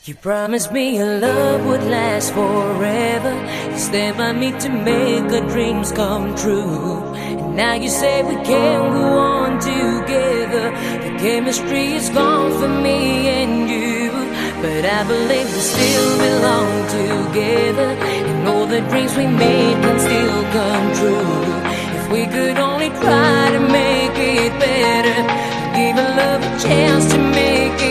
You promised me your love would last forever. You stand by me to make our dreams come true. And now you say we can't go on together. The chemistry is gone for me and you, but I believe we still belong together, and all the dreams we made can still come true. If we could only try to make it better, give our love a chance to make